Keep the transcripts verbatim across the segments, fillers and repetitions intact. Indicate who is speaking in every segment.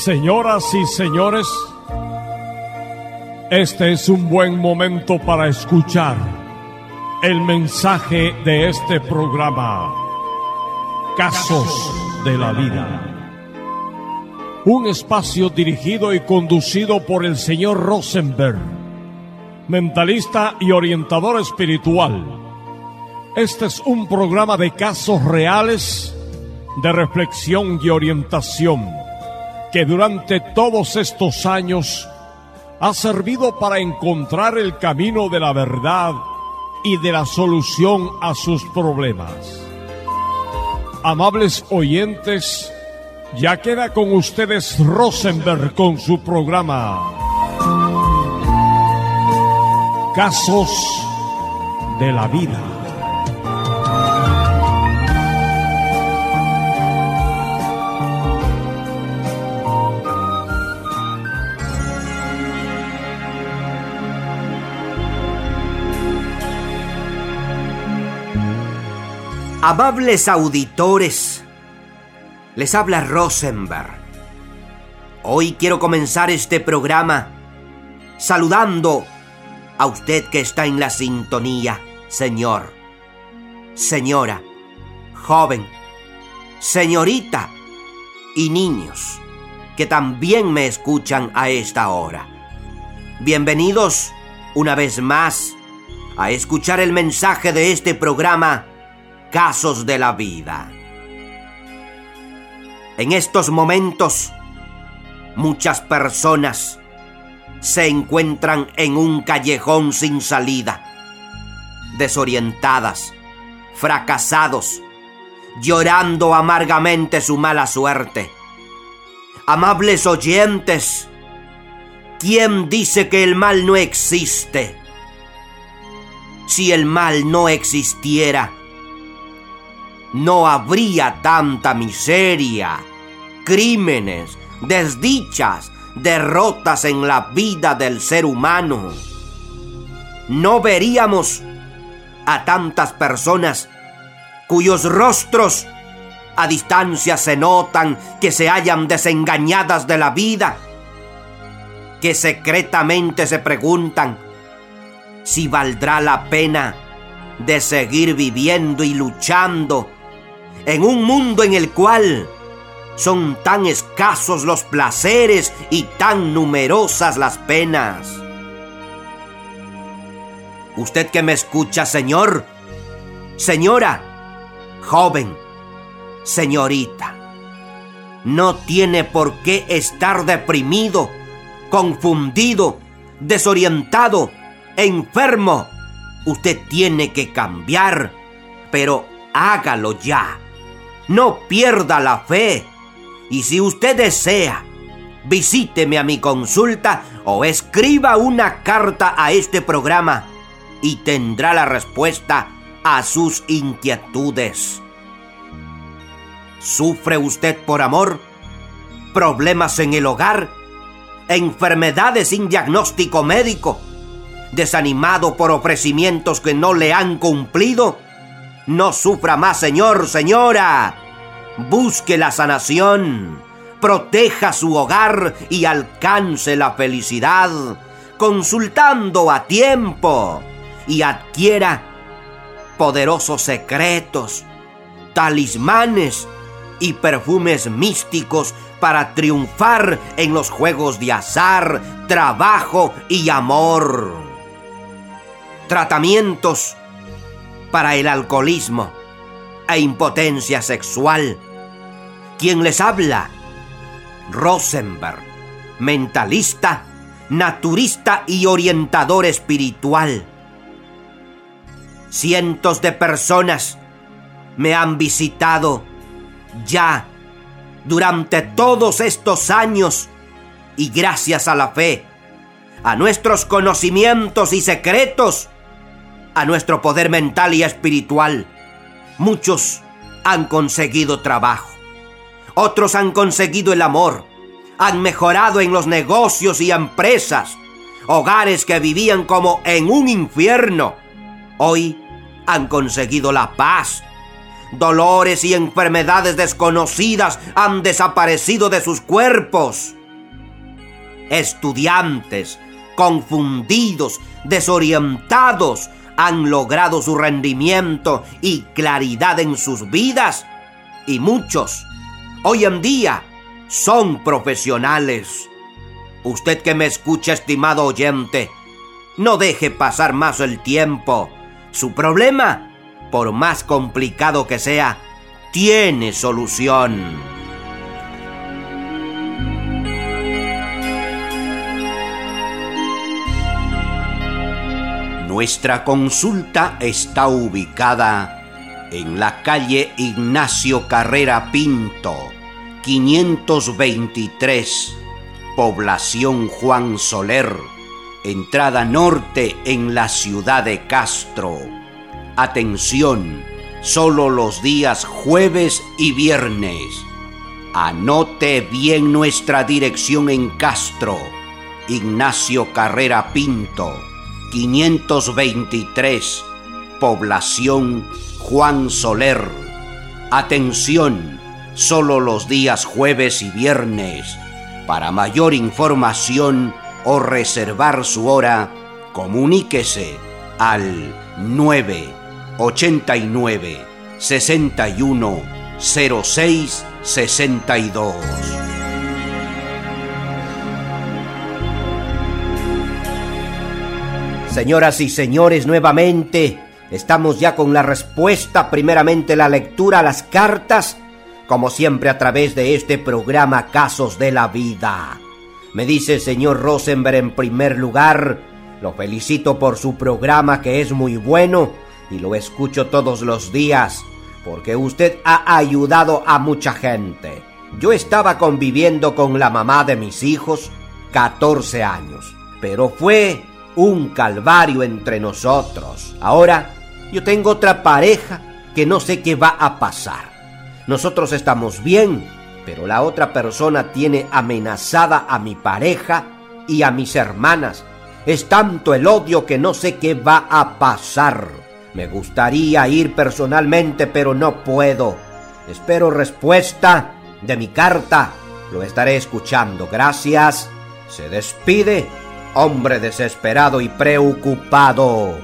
Speaker 1: Señoras y señores, este es un buen momento para escuchar el mensaje de este programa, Casos de la Vida. Un espacio dirigido y conducido por el señor Rosenberg, mentalista y orientador espiritual. Este es un programa de casos reales, de reflexión y orientación, que durante todos estos años ha servido para encontrar el camino de la verdad y de la solución a sus problemas. Amables oyentes, ya queda con ustedes Rosenberg con su programa Casos de la Vida.
Speaker 2: Amables auditores, les habla Rosenberg. Hoy quiero comenzar este programa saludando a usted que está en la sintonía, señor, señora, joven, señorita y niños que también me escuchan a esta hora. Bienvenidos una vez más a escuchar el mensaje de este programa Casos de la Vida. En estos momentos, muchas personas se encuentran en un callejón sin salida, desorientadas, fracasados, llorando amargamente su mala suerte. Amables oyentes, ¿quién dice que el mal no existe? Si el mal no existiera, no habría tanta miseria, crímenes, desdichas, derrotas en la vida del ser humano. No veríamos a tantas personas cuyos rostros a distancia se notan que se hallan desengañadas de la vida, que secretamente se preguntan si valdrá la pena de seguir viviendo y luchando en un mundo en el cual son tan escasos los placeres y tan numerosas las penas. Usted que me escucha, señor, señora, joven, señorita, no tiene por qué estar deprimido, confundido, desorientado, enfermo. Usted tiene que cambiar, pero hágalo ya. No pierda la fe. Y si usted desea, visíteme a mi consulta o escriba una carta a este programa y tendrá la respuesta a sus inquietudes. ¿Sufre usted por amor? ¿Problemas en el hogar? ¿Enfermedades sin diagnóstico médico? ¿Desanimado por ofrecimientos que no le han cumplido? No sufra más, señor, señora. Busque la sanación, proteja su hogar y alcance la felicidad, consultando a tiempo, y adquiera poderosos secretos, talismanes y perfumes místicos para triunfar en los juegos de azar, trabajo y amor. Tratamientos para el alcoholismo e impotencia sexual. ¿Quién les habla? Rosenberg, mentalista, naturista y orientador espiritual. Cientos de personas me han visitado ya durante todos estos años y gracias a la fe, a nuestros conocimientos y secretos, a nuestro poder mental y espiritual, muchos han conseguido trabajo, otros han conseguido el amor, han mejorado en los negocios y empresas, hogares que vivían como en un infierno, hoy han conseguido la paz. Dolores y enfermedades desconocidas han desaparecido de sus cuerpos. estudiantes, confundidos, desorientados, han logrado su rendimiento y claridad en sus vidas. Y muchos, hoy en día, son profesionales. Usted que me escucha, estimado oyente, no deje pasar más el tiempo. Su problema, por más complicado que sea, tiene solución. Nuestra consulta está ubicada en la calle Ignacio Carrera Pinto, quinientos veintitrés, población Juan Soler, entrada norte en la ciudad de Castro. Atención, solo los días jueves y viernes. Anote bien nuestra dirección en Castro, Ignacio Carrera Pinto, quinientos veintitrés, población Juan Soler. Atención, solo los días jueves y viernes. Para mayor información o reservar su hora, comuníquese al nueve ochenta y nueve, sesenta y uno, cero seis, sesenta y dos. Señoras y señores, nuevamente estamos ya con la respuesta, primeramente la lectura a las cartas, como siempre a través de este programa Casos de la Vida. Me dice el señor Rosenberg, en primer lugar, lo felicito por su programa, que es muy bueno y lo escucho todos los días porque usted ha ayudado a mucha gente. Yo estaba conviviendo con la mamá de mis hijos catorce años, pero fue un calvario entre nosotros. Ahora yo tengo otra pareja que no sé qué va a pasar. Nosotros estamos bien, pero la otra persona tiene amenazada a mi pareja y a mis hermanas. Es tanto el odio que no sé qué va a pasar. Me gustaría ir personalmente, pero no puedo. Espero respuesta de mi carta. Lo estaré escuchando. Gracias. Se despide, hombre desesperado y preocupado.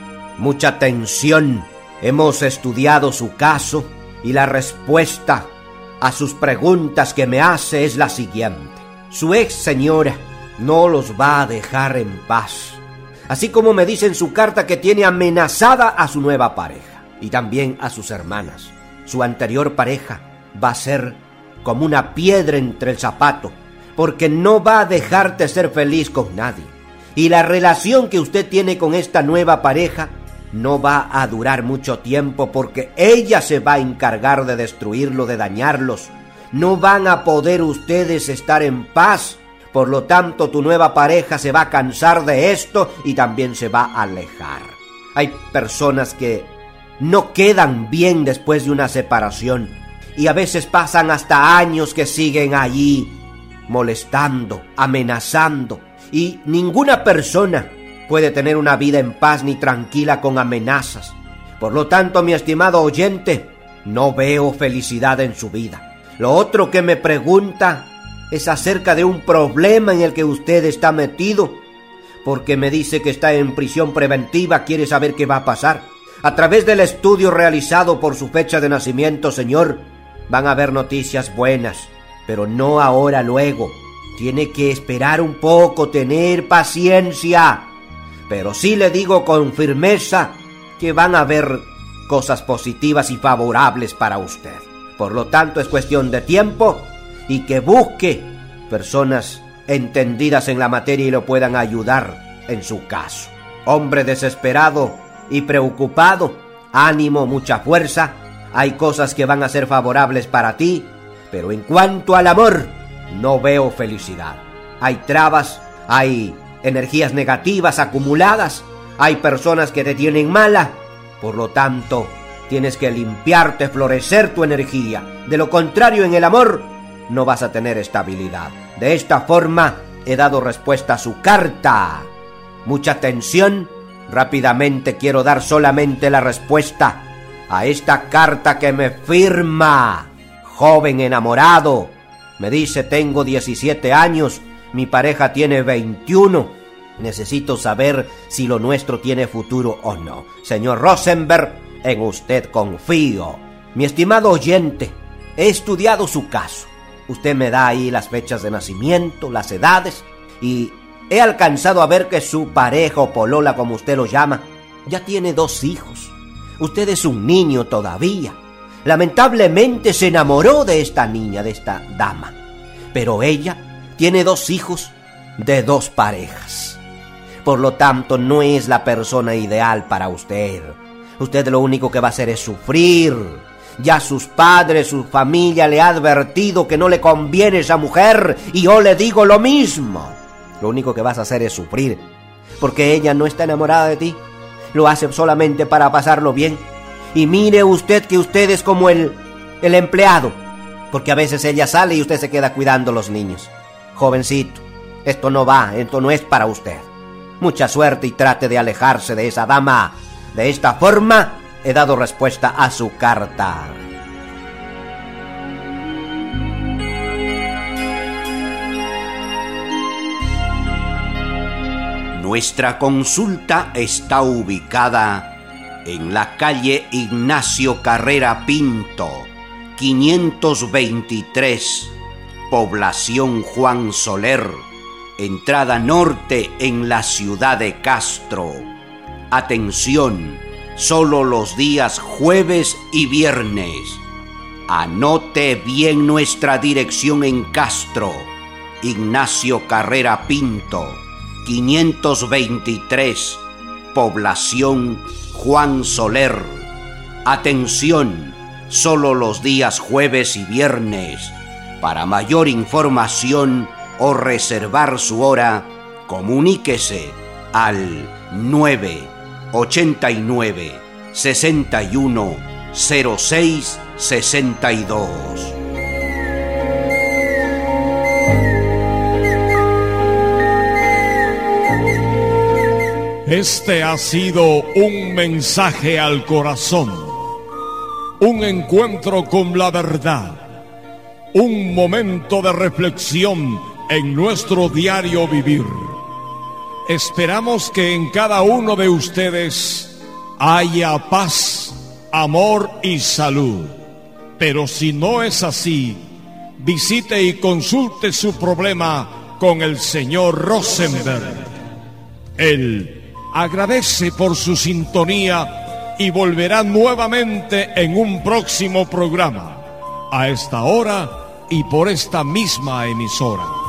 Speaker 2: Mucha tensión. Hemos estudiado su caso y la respuesta a sus preguntas que me hace es la siguiente. Su ex señora no los va a dejar en paz. Así como me dice en su carta que tiene amenazada a su nueva pareja y también a sus hermanas. Su anterior pareja va a ser como una piedra entre el zapato, porque no va a dejarte ser feliz con nadie. Y la relación que usted tiene con esta nueva pareja no va a durar mucho tiempo, porque ella se va a encargar de destruirlo, de dañarlos. No van a poder ustedes estar en paz. Por lo tanto, tu nueva pareja se va a cansar de esto y también se va a alejar. Hay personas que no quedan bien después de una separación y a veces pasan hasta años que siguen allí molestando, amenazando, y ninguna persona puede tener una vida en paz ni tranquila con amenazas. Por lo tanto, mi estimado oyente, no veo felicidad en su vida. Lo otro que me pregunta es acerca de un problema en el que usted está metido, porque me dice que está en prisión preventiva. Quiere saber qué va a pasar. A través del estudio realizado por su fecha de nacimiento, señor, van a haber noticias buenas, pero no ahora, luego. Tiene que esperar un poco, tener paciencia. Pero sí le digo con firmeza que van a haber cosas positivas y favorables para usted. Por lo tanto, es cuestión de tiempo y que busque personas entendidas en la materia y lo puedan ayudar en su caso. Hombre desesperado y preocupado, ánimo, mucha fuerza. Hay cosas que van a ser favorables para ti, pero en cuanto al amor, no veo felicidad. Hay trabas, hay energías negativas acumuladas, hay personas que te tienen mala. Por lo tanto, tienes que limpiarte, florecer tu energía. De lo contrario, en el amor no vas a tener estabilidad. De esta forma he dado respuesta a su carta. Mucha atención. Rápidamente quiero dar solamente la respuesta a esta carta que me firma. Joven enamorado. Me dice: tengo diecisiete años, Mi pareja tiene veintiuno. Necesito saber si lo nuestro tiene futuro o no. Señor Rosenberg, en usted confío. Mi estimado oyente, he estudiado su caso. Usted me da ahí las fechas de nacimiento, las edades, y he alcanzado a ver que su pareja o polola, como usted lo llama, ya tiene dos hijos. Usted es un niño todavía. Lamentablemente se enamoró de esta niña, de esta dama. Pero ella tiene dos hijos de dos parejas. Por lo tanto, no es la persona ideal para usted. Usted lo único que va a hacer es sufrir. Ya sus padres, su familia le ha advertido que no le conviene esa mujer, y yo le digo lo mismo. Lo único que vas a hacer es sufrir, porque ella no está enamorada de ti. Lo hace solamente para pasarlo bien. Y mire usted que usted es como el, el empleado, porque a veces ella sale y usted se queda cuidando a los niños. Jovencito, esto no va, esto no es para usted. Mucha suerte y trate de alejarse de esa dama. De esta forma he dado respuesta a su carta. Nuestra consulta está ubicada en la calle Ignacio Carrera Pinto, quinientos veintitrés, población Juan Soler, entrada norte en la ciudad de Castro. Atención, solo los días jueves y viernes. Anote bien nuestra dirección en Castro, Ignacio Carrera Pinto, quinientos veintitrés, población Juan Soler. Atención, solo los días jueves y viernes. Para mayor información o reservar su hora, comuníquese al nueve ochenta y nueve, sesenta y uno, cero seis sesenta y dos.
Speaker 1: Este ha sido un mensaje al corazón, un encuentro con la verdad, un momento de reflexión en nuestro diario vivir. Esperamos que en cada uno de ustedes haya paz, amor y salud. Pero si no es así, visite y consulte su problema con el señor Rosenberg. Él agradece por su sintonía y volverá nuevamente en un próximo programa, a esta hora y por esta misma emisora.